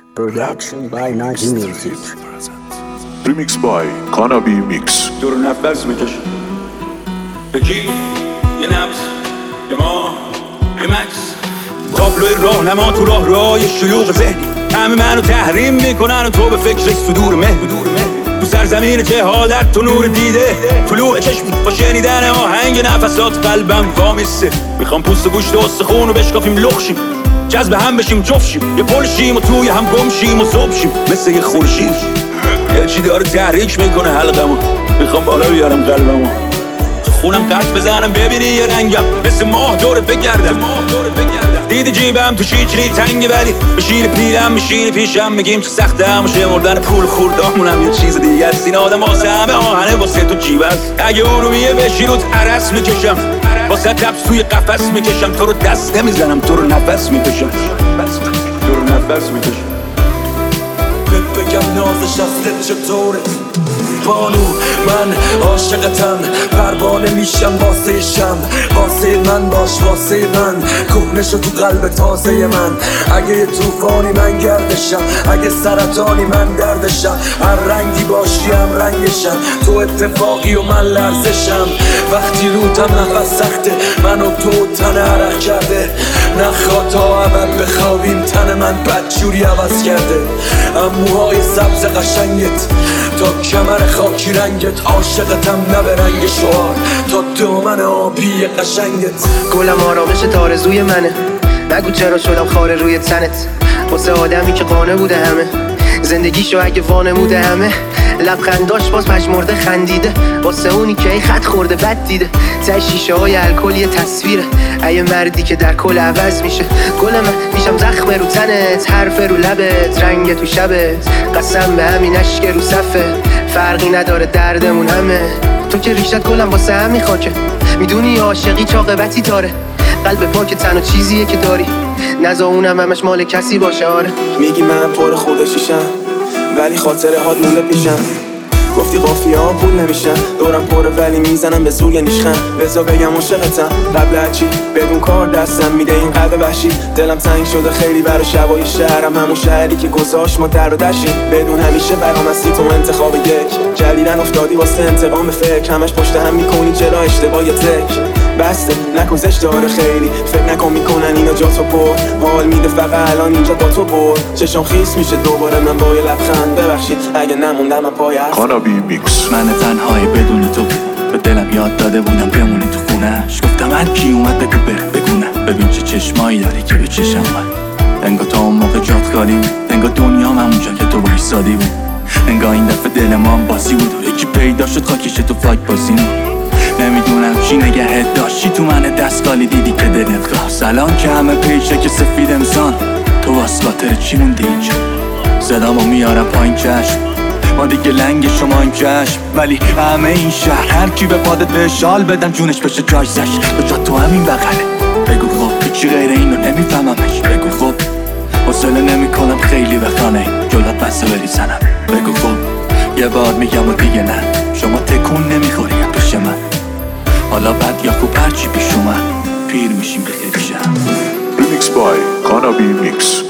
Production by Naji Music. Remix by Kanabi Mix. دور نفس میکش بگی یه نفس یه ما یه مکس تابلوی راهنما تو راه شیوخ ذهنی همه منو تحریم میکنن و تو به فکرش صدور مه تو سرزمین جهالت تو نور دیده طلوع چشم با شنیدن آهنگ نفسات قلبم وامیسته میخوام پوست و گوشت و استخون رو بشکافیم لخشیم جذب هم بشیم جفشیم یه پلشیم و توی هم گمشیم و صبحشیم مثل یه خورشید یه چی داره تحریک میکنه حلقمو میخوام بالا بیارم قلبمو خونم قرد بزنم ببینی یه رنگم مثل ماه دور بگردم دیدی جیبم تو شیچری تنگه ولی بشین پیرم میشین پیشم میگیم تو سختم و شمردن پول خوردامونم یه چیز دیگه است این آدم واسه همه آهنه واسه تو جیب است اگه اونو میه بشین رو عرس میکشم واسه تبس توی قفس میکشم تو رو دست نمیزنم تو رو نفس میکشم تو رو نفس میکشم بگم نازش از دل چطوره بانو من عاشقتم پروانه میشم واسه شم واسه من باش واسه من کهنه شو تو قلب تازه من اگه یه توفانی من گردشم اگه سرطانی من دردشم هر رنگی باشی هم رنگشم تو اتفاقی و من لرزشم وقتی روتم نفس سخته من و تو تن عرق کرده نخواه تا ابد بخوابیم تن من بدجوری عوض کرده اموهای سبز قشنگت تا کمر خاکی رنگت عاشقتم نه به رنگ شعار تا دامن آبی قشنگت گلم آرامش تارزوی منه نگو چرا شدم خاره روی تنت واسه آدمی که قانه بوده همه زندگیشو اگه وانموده همه لبخنداش باز پژمرده خندیده واسه اونی که ای خط خورده بد دیده ته شیشه های الکل یه تصویره ای مردی که در کل عوض میشه گل من میشم زخم رو تنت حرف رو لبت رنگ تو شبت قسم به همین اشک رو صفه فرقی نداره دردمون همه تو که ریشت گلم واسه همین خاکه میدونی عاشقی چاقبتی تاره قلب پاک تنها چیزیه که داری نزا اونم همش مال کسی باشه آره میگی من پر خودشیشم ولی خاطره هات مونده پیشم گفتی قافیه ها پول نمیشن دورم پره ولی میزنم به زور نیشخم بزا بگم عاشقتم قبل چی بدون کار دستم میده این قلب وحشی دلم تنگ شده خیلی برای شبای شهرم همون شهری که گذاشت ما در و دشیم بدون همیشه برام هستی تو انتخاب یک جلیدن افتادی واسه انتقام فکر همش پشت هم میکنی چرا اشتباه تک بسته نکن زشت داره خیلی فکر نکن میکنن اینا جا تو پر حال میده فقط الان اینجا با تو برد چشم خیس میشه دوباره من با یه لبخند ببخشید اگه نموندم من پای حرف Kanabi Mix. من تنهایی بدون تو به دلم یاد داده بودم بمونی تو خونهش گفتم هر کی اومد بگو بره بگونه ببین چه چشمایی داری که به چشم من انگار تا اون موقع جات خالی بود انگار دنیام همونجا که تو وایسادی بود انگار این دفعه دل ما هم باسی بود و یکی پیدا شد خاکیش تو فاک بازی نمیدونم چی نگهت داشتی تو من دستگالی دیدی که دلت خواست الان که همه پیشه که سفید امسان تو واسه خاطر چی موندی اینجا صدامو میارم پایین چشم ما دیگه لنگ شما این چشم ولی همه این شهر هر کی به پادت به شال بدم جونش بشه جایزش به جا تو همین بغله بگو خب چی غیر اینو نمیفهممش بگو خب حوصله نمیکنم خیلی بخانه جلوت بسته بریزنم بگو خب یه بار میگم و دیگه نه شما تکون نمیخوری پیش من حالا بد یا خوب هرچی پیش اومد پیر میشیم به خیلی شم Remix by Kanabi Mix.